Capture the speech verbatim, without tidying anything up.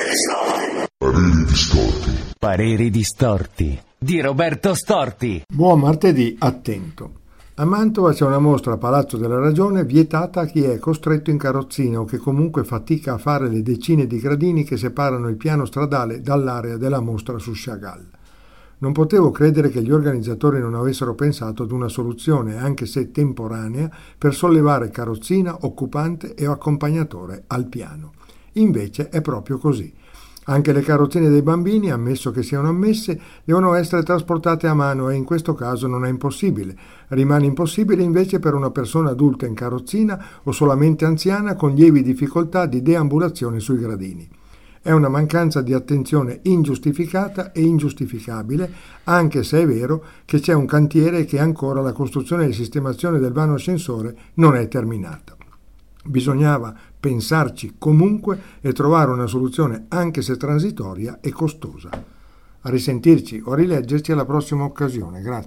Pareri distorti. Pareri distorti di Roberto Storti. Buon martedì, attento. A Mantova c'è una mostra a Palazzo della Ragione vietata a chi è costretto in carrozzina o che comunque fatica a fare le decine di gradini che separano il piano stradale dall'area della mostra su Chagall. Non potevo credere che gli organizzatori non avessero pensato ad una soluzione, anche se temporanea, per sollevare carrozzina, occupante e accompagnatore al piano. Invece è proprio così. Anche le carrozzine dei bambini, ammesso che siano ammesse, devono essere trasportate a mano e in questo caso non è impossibile. Rimane impossibile invece per una persona adulta in carrozzina o solamente anziana con lievi difficoltà di deambulazione sui gradini. È una mancanza di attenzione ingiustificata e ingiustificabile, anche se è vero che c'è un cantiere e che ancora la costruzione e sistemazione del vano ascensore non è terminata. Bisognava pensarci comunque e trovare una soluzione anche se transitoria e costosa. A risentirci o a rileggerci alla prossima occasione. Grazie.